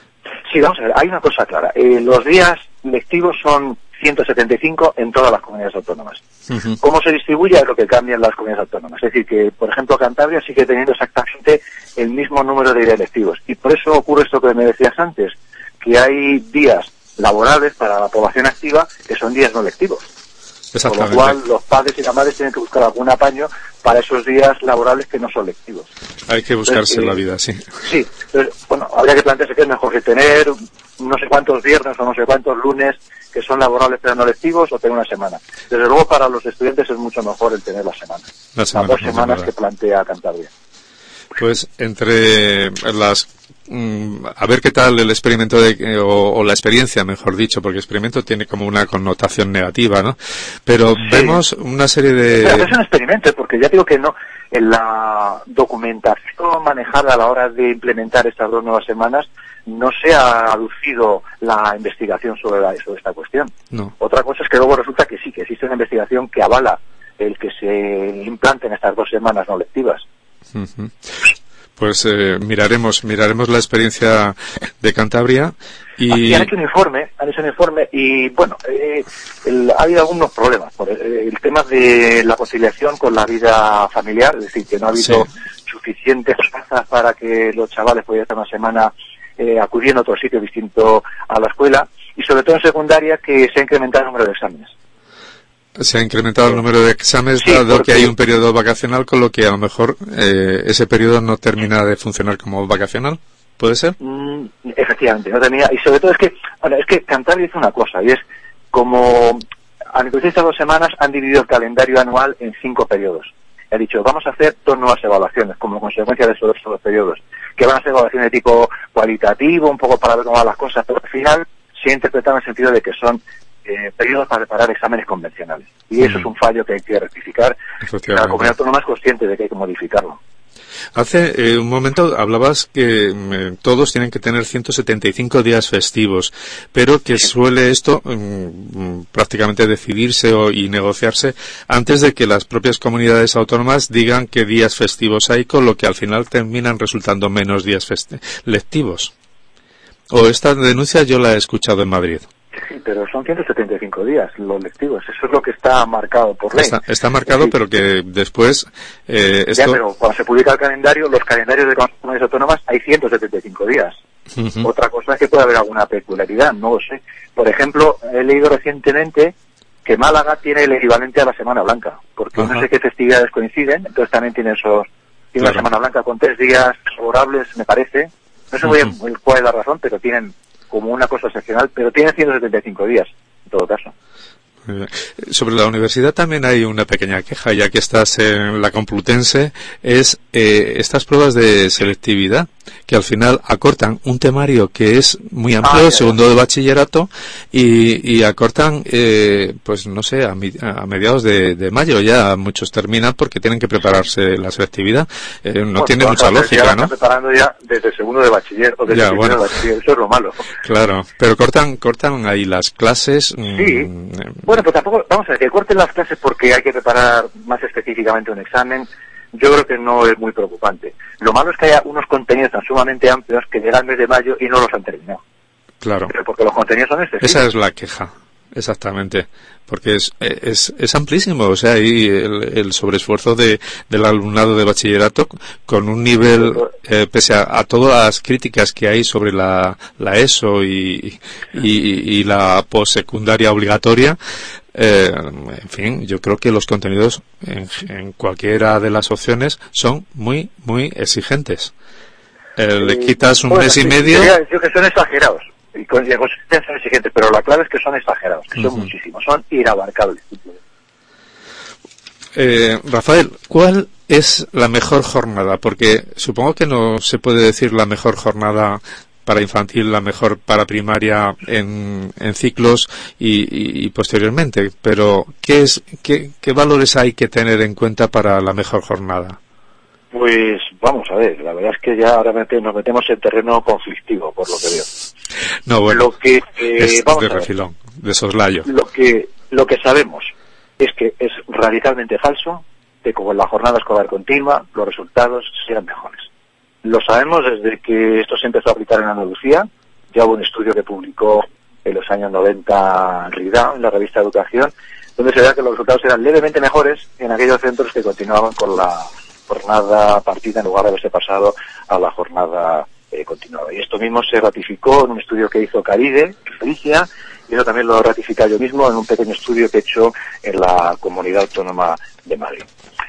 Sí, vamos a ver, hay una cosa clara, eh, los días lectivos son ciento setenta y cinco en todas las comunidades autónomas. Uh-huh. ¿Cómo se distribuye? Es lo que cambian las comunidades autónomas. Es decir, que, por ejemplo, Cantabria sigue teniendo exactamente el mismo número de días lectivos. Y por eso ocurre esto que me decías antes, que hay días laborables para la población activa que son días no lectivos. Con lo cual, los padres y las madres tienen que buscar algún apaño para esos días laborables que no son lectivos. Hay que buscarse entonces, eh, la vida, sí. Sí. Entonces, bueno, habría que plantearse que es mejor que tener no sé cuántos viernes o no sé cuántos lunes que son laborables pero no lectivos, o tener una semana. Desde luego para los estudiantes es mucho mejor el tener la semana. La semana las dos semanas que plantea Cantabria. Pues entre las mm, a ver qué tal el experimento de, o, o la experiencia, mejor dicho, porque experimento tiene como una connotación negativa, ¿no? Pero sí. vemos una serie de... Pero es un experimento, porque ya digo que no, en la documentación manejada a la hora de implementar estas dos nuevas semanas no se ha aducido la investigación sobre, la, sobre esta cuestión. No. Otra cosa es que luego resulta que sí, que existe una investigación que avala el que se implanten estas dos semanas no lectivas. Uh-huh. Pues eh, miraremos miraremos la experiencia de Cantabria y Aquí han hecho un informe, han hecho un informe y bueno, eh, el, ha habido algunos problemas por el, el tema de la conciliación con la vida familiar, es decir, que no ha habido sí. suficientes plazas para que los chavales pudieran estar una semana eh, acudiendo a otro sitio distinto a la escuela, y sobre todo en secundaria que se ha incrementado el número de exámenes. Se ha incrementado el número de exámenes, sí, dado porque... que hay un periodo vacacional, con lo que a lo mejor eh, ese periodo no termina de funcionar como vacacional. ¿Puede ser? Mm, efectivamente, no termina. Y sobre todo es que, bueno, es que Cantabria hizo una cosa, y es como a nivel de estas dos semanas han dividido el calendario anual en cinco periodos. Ha dicho, vamos a hacer dos nuevas evaluaciones como consecuencia de esos dos periodos, que van a ser evaluaciones de tipo cualitativo, un poco para ver cómo van las cosas, pero al final se ha interpretado en el sentido de que son Eh, periodos para preparar exámenes convencionales. Y eso mm. es un fallo que hay que rectificar. La comunidad autónoma es consciente de que hay que modificarlo. Hace eh, un momento hablabas que eh, todos tienen que tener ciento setenta y cinco días festivos, pero que sí. suele esto mm, prácticamente decidirse o, y negociarse antes de que las propias comunidades autónomas digan qué días festivos hay, con lo que al final terminan resultando menos días festi- lectivos. O esta denuncia yo la he escuchado en Madrid. Sí, pero son ciento setenta y cinco días los lectivos. Eso es lo que está marcado por ley. Está, está marcado, sí. pero que después... Eh, esto... Ya, pero cuando se publica el calendario, los calendarios de comunidades autónomas hay ciento setenta y cinco días. Uh-huh. Otra cosa es que puede haber alguna peculiaridad, no lo sé. Por ejemplo, he leído recientemente que Málaga tiene el equivalente a la Semana Blanca, porque uh-huh. no sé qué festividades coinciden, entonces también tiene esos... Tiene claro. la Semana Blanca con tres días favorables, me parece. No sé muy uh-huh. bien cuál es la razón, pero tienen... como una cosa excepcional, pero tiene ciento setenta y cinco días, en todo caso. Sobre la universidad también hay una pequeña queja, ya que estás en la Complutense, es eh, estas pruebas de selectividad, que al final acortan un temario que es muy amplio, ah, segundo de bachillerato, y, y acortan, eh, pues no sé, a, mi, a mediados de, de mayo ya muchos terminan porque tienen que prepararse la selectividad. Eh, no bueno, tiene mucha lógica, ya ¿no? Están preparando ya desde segundo de bachiller o desde ya, primero bueno. de bachiller, eso es lo malo. Claro, pero cortan, cortan ahí las clases. Sí, mmm, bueno, pues tampoco, vamos a ver, que corten las clases porque hay que preparar más específicamente un examen. Yo creo que no es muy preocupante. Lo malo es que haya unos contenidos tan sumamente amplios que llegan al mes de mayo y no los han terminado. Claro. Pero porque los contenidos son excesivos. Esa es la queja, exactamente. Porque es es, es amplísimo, o sea, ahí el, el sobreesfuerzo de, del alumnado de bachillerato con un nivel, eh, pese a, a todas las críticas que hay sobre la, la ESO y, y, y la postsecundaria obligatoria, Eh, en fin, yo creo que los contenidos en, en cualquiera de las opciones son muy, muy exigentes. Eh, le quitas un bueno, mes y medio. Yo que son exagerados, y con consistencia son exigentes, pero la clave es que son exagerados, que son uh-huh. muchísimos, son inabarcables. Eh, Rafael, ¿cuál es la mejor jornada? Porque supongo que no se puede decir la mejor jornada para infantil, la mejor para primaria en, en ciclos y, y, y posteriormente, pero ¿qué es qué, qué valores hay que tener en cuenta para la mejor jornada? Pues vamos a ver, la verdad es que ya ahora nos metemos en terreno conflictivo, por lo que veo. No, bueno, lo que, eh, es vamos de refilón, de soslayo. Lo que, lo que sabemos es que es radicalmente falso que como en la jornada escolar continua los resultados sean mejores. Lo sabemos desde que esto se empezó a aplicar en Andalucía. Ya hubo un estudio que publicó en los años noventa Ridao, en la revista Educación, donde se veía que los resultados eran levemente mejores en aquellos centros que continuaban con la jornada partida en lugar de haberse pasado a la jornada eh, continuada. Y esto mismo se ratificó en un estudio que hizo Caride, en Galicia, y eso también lo ratifica yo mismo en un pequeño estudio que he hecho en la Comunidad Autónoma de Madrid.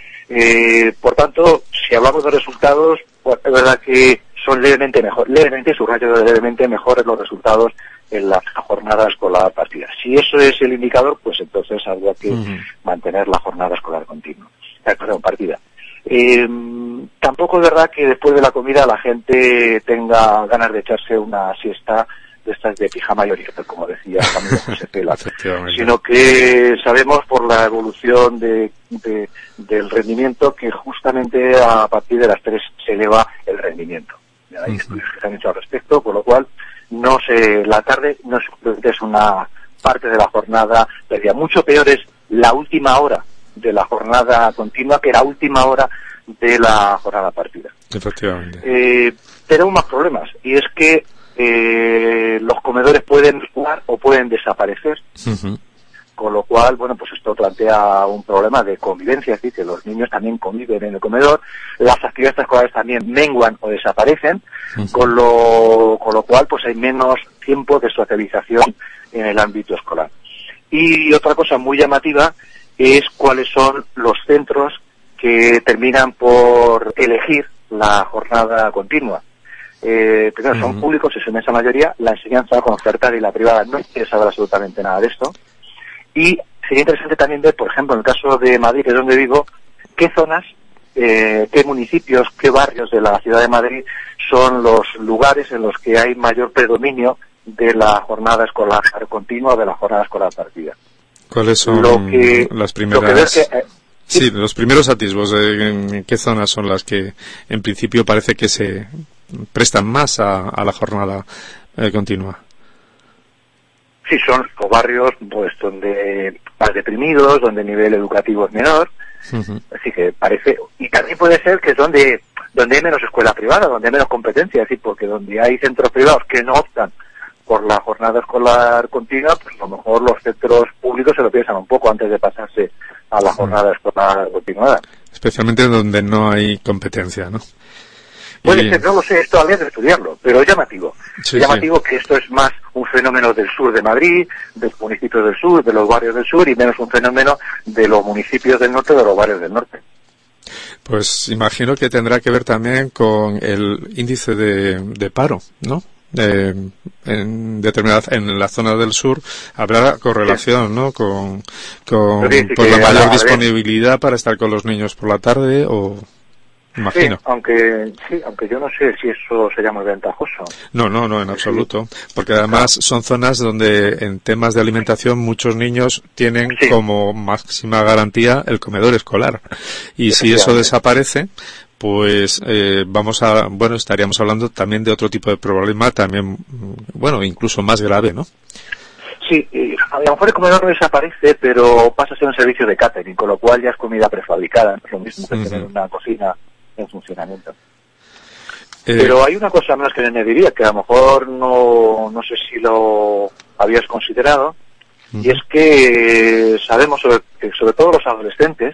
Eh, por tanto, si hablamos de resultados, pues es verdad que son levemente mejor, levemente, subrayo levemente mejores los resultados en la jornada escolar partida. Si eso es el indicador, pues entonces habría que uh-huh. mantener la jornada escolar continua, eh, perdón, partida. Eh, tampoco es verdad que después de la comida la gente tenga ganas de echarse una siesta de estas de pijama y origen, como decía Camilo José Cela, sino que sabemos por la evolución de, de, del rendimiento que justamente a partir de las tres se eleva el rendimiento. Hay uh-huh. estudios que se han hecho al respecto, por lo cual no se, la tarde no es, es una parte de la jornada perdida. Mucho peor es la última hora de la jornada continua que la última hora de la jornada partida. Efectivamente. Eh, tenemos más problemas, y es que Eh, los comedores pueden jugar o pueden desaparecer, uh-huh. con lo cual, bueno, pues esto plantea un problema de convivencia, es decir, que los niños también conviven en el comedor, las actividades escolares también menguan o desaparecen, uh-huh. con lo con lo cual pues hay menos tiempo de socialización en el ámbito escolar. Y otra cosa muy llamativa es cuáles son los centros que terminan por elegir la jornada continua. Eh, primero, son uh-huh. públicos, es en esa mayoría. La enseñanza concertada y la privada no quiere saber absolutamente nada de esto. Y sería interesante también ver, por ejemplo, en el caso de Madrid, que es donde vivo, qué zonas, eh, qué municipios, qué barrios de la ciudad de Madrid son los lugares en los que hay mayor predominio de la jornada escolar continua o de la jornada escolar partida. ¿Cuáles son lo que, las primeras? Lo que ves que, eh, sí, los primeros atisbos de en qué zonas son las que en principio parece que se prestan más a, a la jornada eh, continua. Sí, son los barrios pues donde más deprimidos, donde el nivel educativo es menor, uh-huh. así que parece, y también puede ser que es donde donde hay menos escuela privada, donde hay menos competencia, es decir, porque donde hay centros privados que no optan por la jornada escolar continua, pues a lo mejor los centros públicos se lo piensan un poco antes de pasarse a la jornada escolar continuada. Especialmente donde no hay competencia, ¿no? Puede y... ser, no lo sé, esto habría de estudiarlo, pero es llamativo. Sí, es llamativo sí. que esto es más un fenómeno del sur de Madrid, de los municipios del sur, de los barrios del sur, y menos un fenómeno de los municipios del norte, de los barrios del norte. Pues imagino que tendrá que ver también con el índice de, de paro, ¿no? Eh, en determinadas en la zona del sur habrá correlación, sí. ¿no? Con, con por la mayor disponibilidad para estar con los niños por la tarde o imagino. Sí, aunque, sí, aunque yo no sé si eso sería muy ventajoso. No, no, no, en absoluto. Porque además son zonas donde en temas de alimentación muchos niños tienen sí. como máxima garantía el comedor escolar. Y si eso desaparece, pues eh, vamos a, bueno, estaríamos hablando también de otro tipo de problema, también, bueno, incluso más grave, ¿no? Sí, a lo mejor el comedor no desaparece, pero pasa a ser un servicio de catering, con lo cual ya es comida prefabricada, no es lo mismo que uh-huh. tener una cocina en funcionamiento. Eh, pero hay una cosa más que le añadiría, que a lo mejor no, no sé si lo habías considerado, uh-huh. y es que sabemos sobre, que sobre todo los adolescentes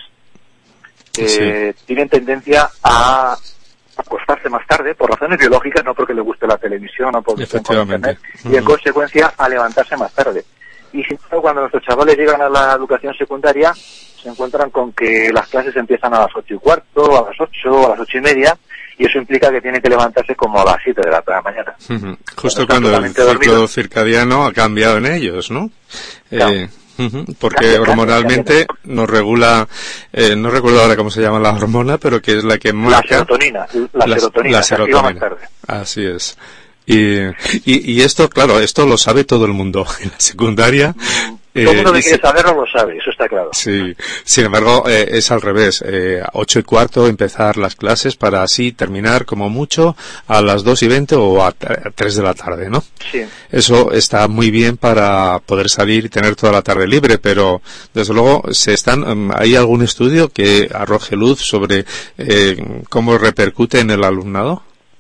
eh, sí. tienen tendencia a acostarse más tarde por razones biológicas, no porque le guste la televisión o porque estén con internet, uh-huh. y en consecuencia a levantarse más tarde. Y sin embargo, cuando nuestros chavales llegan a la educación secundaria, se encuentran con que las clases empiezan a las ocho y cuarto, a las ocho, a las ocho y media, y eso implica que tienen que levantarse como a las siete de la mañana. Uh-huh. Justo cuando el ciclo dormidos. circadiano ha cambiado en ellos, ¿no? Claro. Eh... Porque cambia, hormonalmente cambia, cambia. nos regula, eh, no recuerdo ahora cómo se llama la hormona, pero que es la que marca... La serotonina, la, la serotonina, la serotonina. Más tarde. Así es. Y, y, y esto, claro, esto lo sabe todo el mundo en la secundaria. Todo el mundo que quiere saberlo lo sabe, eso está claro. Sí, sin embargo, eh, es al revés. Eh, ocho y cuarto empezar las clases para así terminar como mucho a las dos y veinte o a tres de la tarde, ¿no? Sí. Eso está muy bien para poder salir y tener toda la tarde libre, pero desde luego se están, ¿hay algún estudio que arroje luz sobre eh, cómo repercute en el alumnado?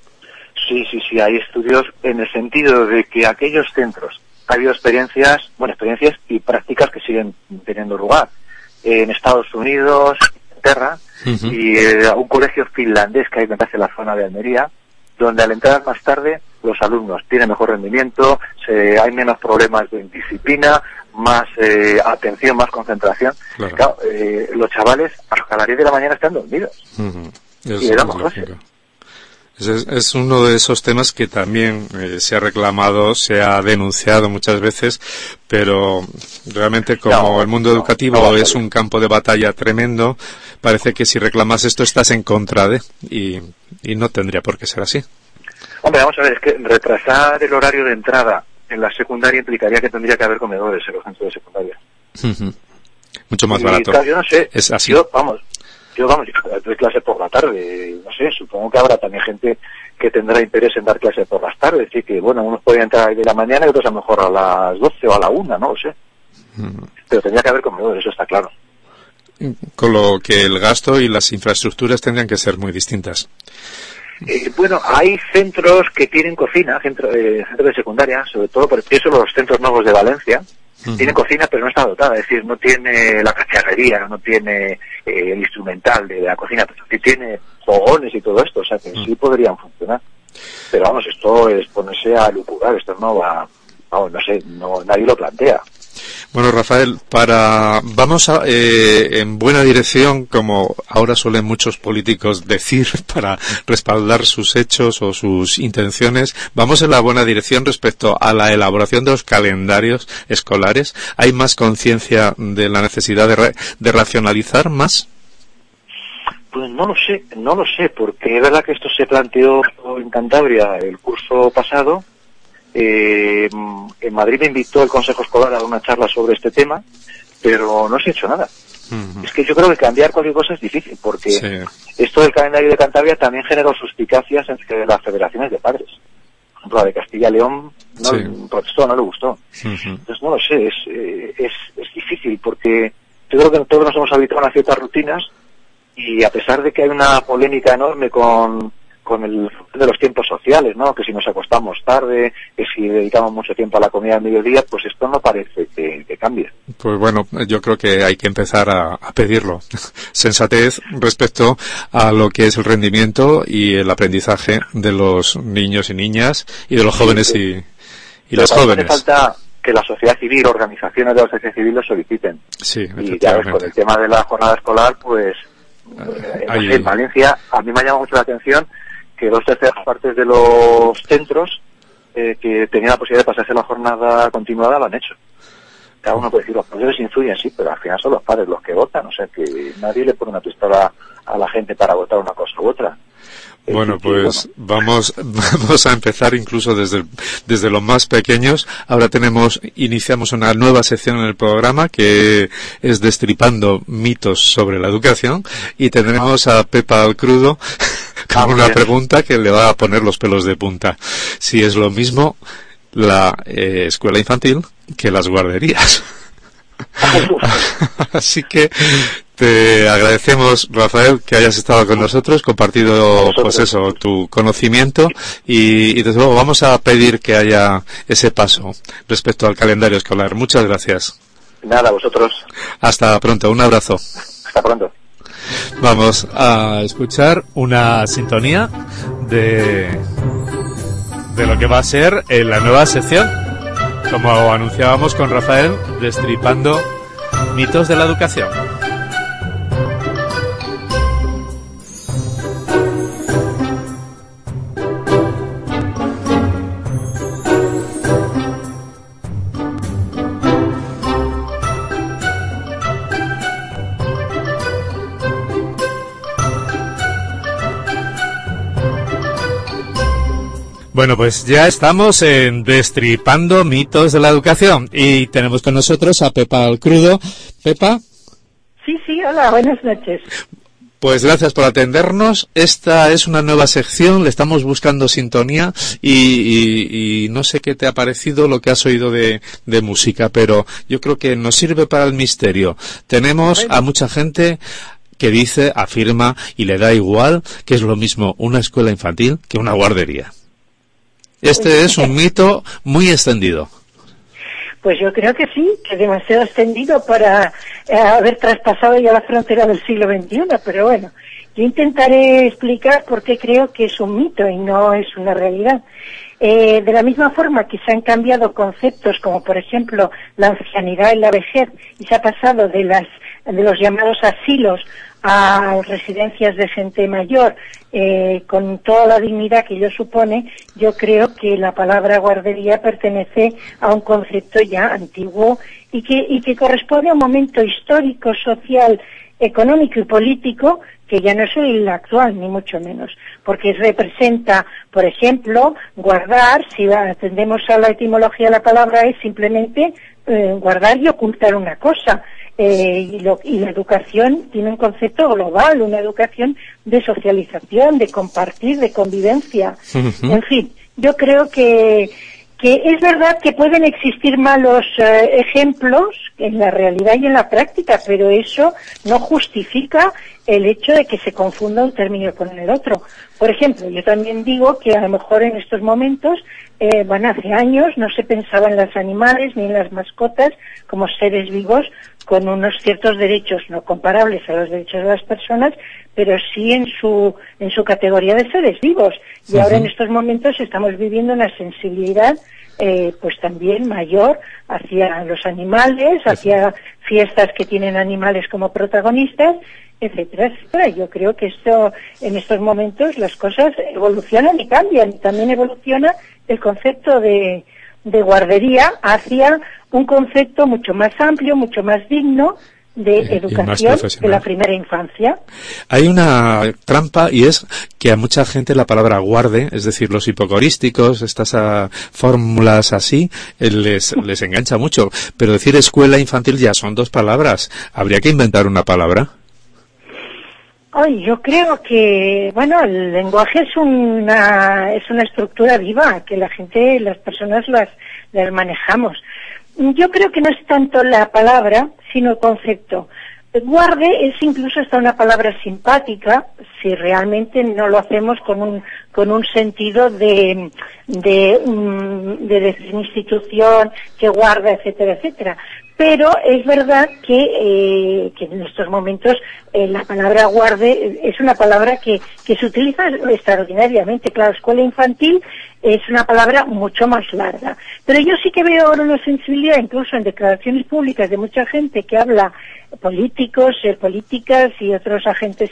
Sí, sí, sí, hay estudios en el sentido de que aquellos centros ha habido experiencias, bueno, experiencias y prácticas que siguen teniendo lugar. En Estados Unidos, Inglaterra, uh-huh. y eh, un colegio finlandés que hay en la zona de Almería, donde al entrar más tarde los alumnos tienen mejor rendimiento, se, hay menos problemas de indisciplina, más eh, atención, más concentración. Claro. Claro, eh, los chavales a las diez de la mañana están dormidos. Uh-huh. Y le damos clase. Es, es uno de esos temas que también eh, se ha reclamado, se ha denunciado muchas veces, pero realmente como no, el mundo educativo no, no, es un campo de batalla tremendo, parece que si reclamas esto estás en contra de, y, y no tendría por qué ser así. Hombre, vamos a ver, es que retrasar el horario de entrada en la secundaria implicaría que tendría que haber comedores en los centros de secundaria. Uh-huh. Mucho más y, barato. Claro, yo no sé, es así. Yo, vamos... Yo, vamos, yo doy clases por la tarde, no sé, supongo que habrá también gente que tendrá interés en dar clases por las tardes, y que, bueno, unos podrían entrar de la mañana y otros a lo mejor a las doce o a la una, no lo sé. Mm. Pero tendría que haber comedores, eso está claro. Con lo que el gasto y las infraestructuras tendrían que ser muy distintas. Eh, bueno, hay centros que tienen cocina, centro, eh, centros de secundaria, sobre todo, por eso los centros nuevos de Valencia, uh-huh. tienen cocina pero no está dotada, es decir, no tiene la cacharrería, no tiene eh, el instrumental de la cocina, pero sí tiene fogones y todo esto, o sea que uh-huh. sí podrían funcionar. Pero vamos, esto es ponerse a lucurar, esto no va, vamos, no sé, no, nadie lo plantea. Bueno, Rafael, para vamos a, eh, en buena dirección, como ahora suelen muchos políticos decir para respaldar sus hechos o sus intenciones, vamos en la buena dirección respecto a la elaboración de los calendarios escolares. ¿Hay más conciencia de la necesidad de, ra- de racionalizar más? Pues no lo sé, no lo sé, porque es verdad que esto se planteó en Cantabria el curso pasado. Eh, en Madrid me invitó el Consejo Escolar a dar una charla sobre este tema, pero no se ha hecho nada. Uh-huh. Es que yo creo que cambiar cualquier cosa es difícil, porque sí. esto del calendario de Cantabria también generó suspicacias entre las federaciones de padres. Por ejemplo, la de Castilla y León no sí. protestó, no le gustó. Uh-huh. Entonces, no lo sé, es, eh, es, es difícil, porque yo creo que todos nos hemos habituado a ciertas rutinas, y a pesar de que hay una polémica enorme con... con el de los tiempos sociales, ¿no? Que si nos acostamos tarde, que si dedicamos mucho tiempo a la comida al mediodía, pues esto no parece que, que cambie. Pues bueno, yo creo que hay que empezar a, a pedirlo. Sensatez respecto a lo que es el rendimiento y el aprendizaje de los niños y niñas y de los jóvenes sí, sí. y, y las jóvenes. Hace falta que la sociedad civil, organizaciones de la sociedad civil lo soliciten. Sí, y ya ves, con el tema de la jornada escolar, pues eh, no sé, en Valencia a mí me ha llamado mucho la atención que dos terceras partes de los centros eh, que tenían la posibilidad de pasarse la jornada continuada lo han hecho. cada uno puede decir, los profesores influyen, sí, pero al final son los padres los que votan, o sea que nadie le pone una pistola a la gente para votar una cosa u otra. Bueno, pues vamos, vamos a empezar incluso desde, desde los más pequeños. Ahora tenemos, iniciamos una nueva sección en el programa que es Destripando mitos sobre la educación, y tendremos a Pepa al Crudo con una pregunta que le va a poner los pelos de punta. Si es lo mismo la eh, escuela infantil que las guarderías. Así que te agradecemos, Rafael, que hayas estado con nosotros, compartido pues eso, tu conocimiento, y, y desde luego vamos a pedir que haya ese paso respecto al calendario escolar. Muchas gracias. Nada, vosotros. Hasta pronto, un abrazo. Hasta pronto. Vamos a escuchar una sintonía de de lo que va a ser en la nueva sección, como anunciábamos con Rafael, Destripando mitos de la educación. Bueno, pues ya estamos en Destripando mitos de la educación y tenemos con nosotros a Pepa al Crudo. Pepa. Sí, sí, hola, buenas noches. Pues gracias por atendernos. Esta es una nueva sección, le estamos buscando sintonía y, y, y no sé qué te ha parecido lo que has oído de, de música, pero yo creo que nos sirve para el misterio. Tenemos bueno. a mucha gente que dice, afirma y le da igual que es lo mismo una escuela infantil que una guardería. Este es un mito muy extendido. Pues yo creo que sí, que es demasiado extendido para eh, haber traspasado ya la frontera del siglo veintiuno, pero bueno, yo intentaré explicar por qué creo que es un mito y no es una realidad. Eh, de la misma forma que se han cambiado conceptos como por ejemplo la ancianidad y la vejez, y se ha pasado de las de los llamados asilos a residencias de gente mayor, eh, con toda la dignidad que ello supone, yo creo que la palabra guardería pertenece a un concepto ya antiguo y que, y que corresponde a un momento histórico, social, económico y político que ya no es el actual, ni mucho menos, porque representa, por ejemplo, guardar, si atendemos a la etimología de la palabra, es simplemente eh, guardar y ocultar una cosa. Eh, y, lo, y la educación tiene un concepto global, una educación de socialización, de compartir, de convivencia. Uh-huh. En fin, yo creo que, que es verdad que pueden existir malos eh, ejemplos en la realidad y en la práctica, pero eso no justifica el hecho de que se confunda un término con el otro. Por ejemplo, yo también digo que a lo mejor en estos momentos, eh, bueno, hace años no se pensaba en los animales ni en las mascotas como seres vivos con unos ciertos derechos no comparables a los derechos de las personas, pero sí en su en su categoría de seres vivos. Y uh-huh. ahora en estos momentos estamos viviendo una sensibilidad eh, pues también mayor hacia los animales, hacia fiestas que tienen animales como protagonistas, etcétera, etcétera. Yo creo que esto, en estos momentos las cosas evolucionan y cambian, y también evoluciona el concepto de, de guardería hacia un concepto mucho más amplio, mucho más digno de eh, educación de la primera infancia. Hay una trampa, y es que a mucha gente la palabra guarde, es decir, los hipocorísticos, estas uh, fórmulas así, eh, les, les engancha mucho, pero decir escuela infantil ya son dos palabras. ¿Habría que inventar una palabra? Ay, yo creo que, bueno, el lenguaje es una es una estructura viva, que la gente, las personas las, las manejamos. Yo creo que no es tanto la palabra, sino el concepto. Guarde es incluso hasta una palabra simpática, si realmente no lo hacemos con un con un sentido de de, de, de institución que guarda, etcétera, etcétera. Pero es verdad que, eh, que en estos momentos eh, la palabra guarde es una palabra que, que se utiliza extraordinariamente. Claro, escuela infantil es una palabra mucho más larga. Pero yo sí que veo ahora una sensibilidad, incluso en declaraciones públicas de mucha gente que habla, políticos, eh, políticas y otros agentes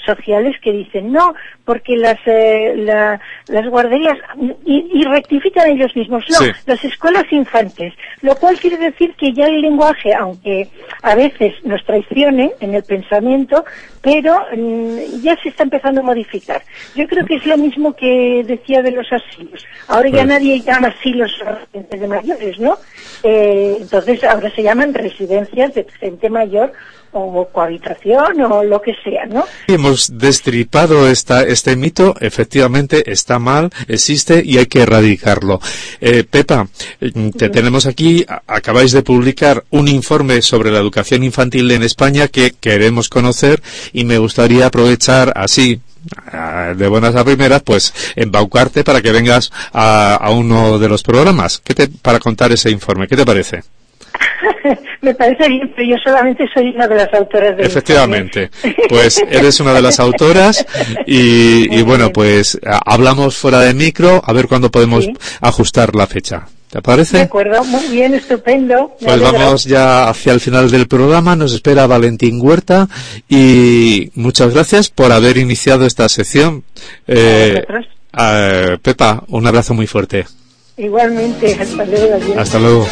sociales que dicen no, porque las eh, la, las guarderías, y, y rectifican ellos mismos, no, sí. las escuelas infantes, lo cual quiere decir que ya el lenguaje, aunque a veces nos traicione en el pensamiento, pero mmm, ya se está empezando a modificar. Yo creo que es lo mismo que decía de los asilos. Ahora ya pues. nadie llama asilos de mayores, ¿no? Eh, entonces ahora se llaman residencias de gente mayor o cohabitación o lo que sea, ¿no? Hemos destripado esta, este mito, efectivamente está mal, existe y hay que erradicarlo. Eh, Pepa, te tenemos aquí, acabáis de publicar un informe sobre la educación infantil en España que queremos conocer y me gustaría aprovechar así, de buenas a primeras, pues embaucarte para que vengas a, a uno de los programas ¿Qué te, para contar ese informe. ¿Qué te parece? Me parece bien, pero yo solamente soy una de las autoras del Efectivamente, informe. Pues eres una de las autoras y, y bueno, pues hablamos fuera de micro a ver cuándo podemos sí. ajustar la fecha. ¿Te parece? De acuerdo, muy bien, estupendo. Me pues alegro. Vamos ya hacia el final del programa, nos espera Valentín Huerta y muchas gracias por haber iniciado esta sección. Eh, eh, Pepa, un abrazo muy fuerte. Igualmente, hasta luego. Adiós. Hasta luego.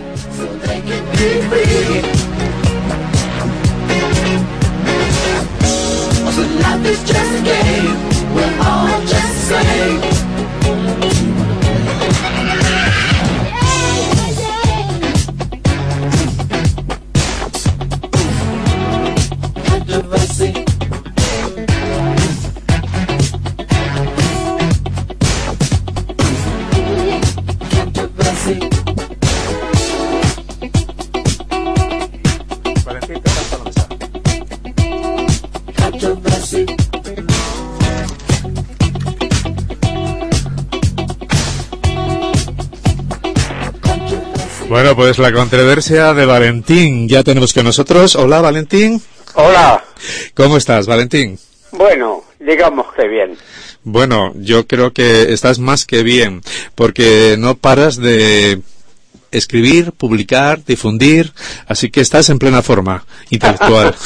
Bueno, pues la controversia de Valentín, ya tenemos que nosotros. Hola, Valentín. Hola. ¿Cómo estás, Valentín? Bueno, digamos que bien. Bueno, yo creo que estás más que bien, porque no paras de escribir, publicar, difundir, así que estás en plena forma intelectual.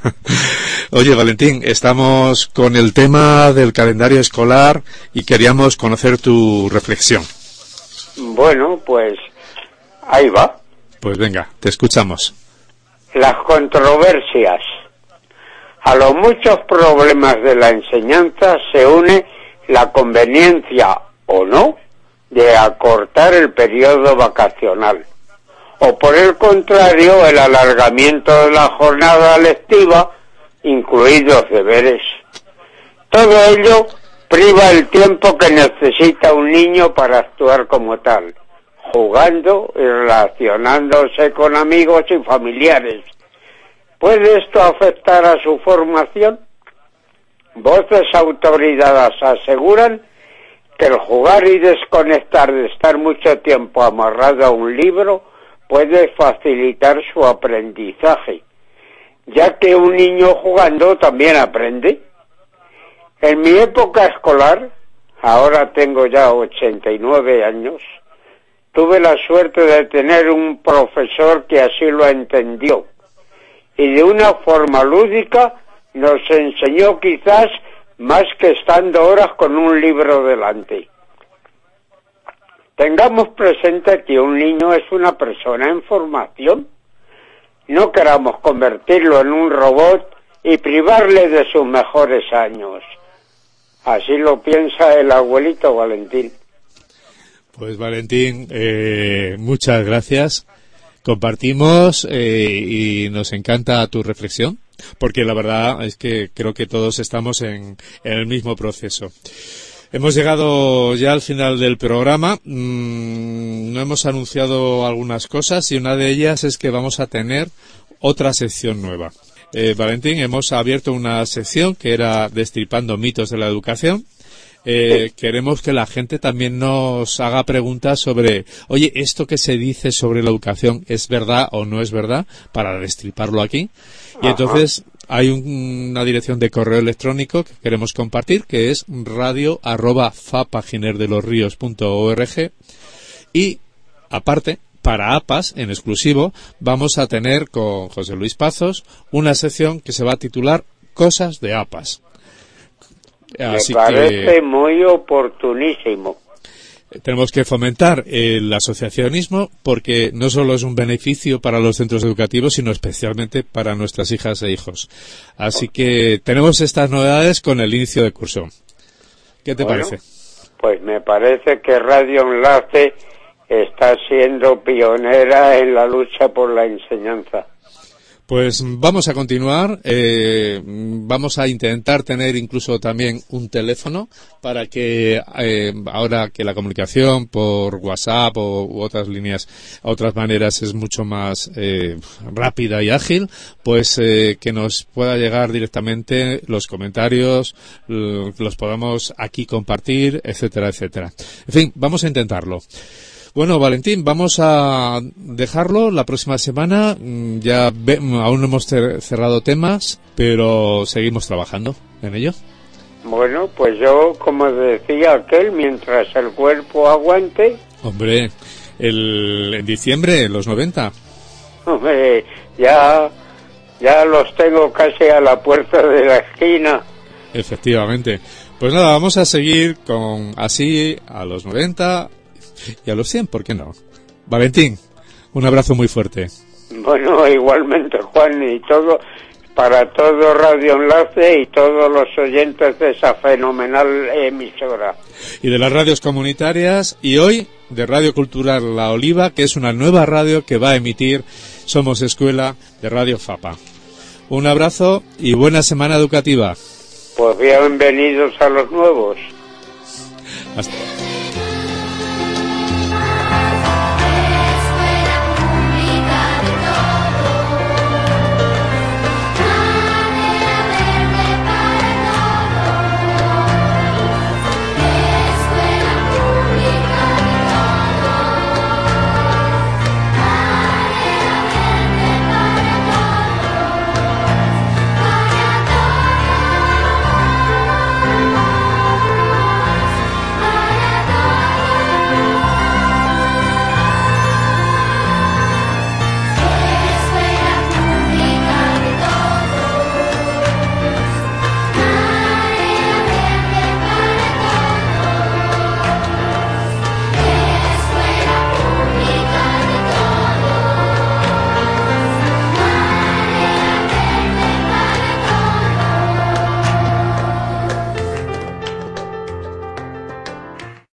Oye, Valentín, estamos con el tema del calendario escolar y queríamos conocer tu reflexión. Bueno, pues ahí va. Pues venga, te escuchamos. Las controversias. A los muchos problemas de la enseñanza se une la conveniencia o no de acortar el periodo vacacional, o por el contrario el alargamiento de la jornada lectiva, incluidos deberes. Todo ello priva el tiempo que necesita un niño para actuar como tal, jugando y relacionándose con amigos y familiares. ¿Puede esto afectar a su formación? Voces autorizadas aseguran que el jugar y desconectar de estar mucho tiempo amarrado a un libro puede facilitar su aprendizaje, ya que un niño jugando también aprende. En mi época escolar, ahora tengo ya ochenta y nueve años, tuve la suerte de tener un profesor que así lo entendió y de una forma lúdica nos enseñó quizás más que estando horas con un libro delante. Tengamos presente que un niño es una persona en formación. No queramos convertirlo en un robot y privarle de sus mejores años. Así lo piensa el abuelito Valentín. Pues Valentín, eh, muchas gracias. Compartimos eh, y nos encanta tu reflexión, porque la verdad es que creo que todos estamos en, en el mismo proceso. Hemos llegado ya al final del programa. Mm, no hemos anunciado algunas cosas y una de ellas es que vamos a tener otra sección nueva. Eh, Valentín, hemos abierto una sección que era Destripando mitos de la educación. Eh, queremos que la gente también nos haga preguntas sobre, oye, esto que se dice sobre la educación, ¿es verdad o no es verdad? Para destriparlo aquí. Y entonces hay un, una dirección de correo electrónico que queremos compartir, que es radio arroba fapaginerdelosrios punto org. Y aparte, para APAS, en exclusivo, vamos a tener con José Luis Pazos una sección que se va a titular Cosas de APAS. Así Me parece que muy oportunísimo. tenemos que fomentar el asociacionismo porque no solo es un beneficio para los centros educativos, sino especialmente para nuestras hijas e hijos. Así que tenemos estas novedades con el inicio de curso. ¿Qué te Bueno, parece? Pues me parece que Radio Enlace está siendo pionera en la lucha por la enseñanza. Pues vamos a continuar, eh, vamos a intentar tener incluso también un teléfono para que eh, ahora que la comunicación por WhatsApp o u otras líneas, otras maneras es mucho más eh, rápida y ágil, pues eh, que nos pueda llegar directamente los comentarios, los podamos aquí compartir, etcétera, etcétera. En fin, vamos a intentarlo. Bueno, Valentín, vamos a dejarlo la próxima semana. Ya ve, aún no hemos cerrado temas, pero seguimos trabajando en ello. Bueno, pues yo, como decía aquel, mientras el cuerpo aguante... Hombre, el, en diciembre, los noventa. Hombre, ya, ya los tengo casi a la puerta de la esquina. Efectivamente. Pues nada, vamos a seguir con así a los noventa... y a los cien, ¿por qué no? Valentín, un abrazo muy fuerte. Bueno, igualmente, Juan, y todo, para todo Radio Enlace y todos los oyentes de esa fenomenal emisora. Y de las radios comunitarias, y hoy de Radio Cultural La Oliva, que es una nueva radio que va a emitir Somos Escuela de Radio Fapa. Un abrazo y buena semana educativa. Pues bienvenidos a los nuevos. Hasta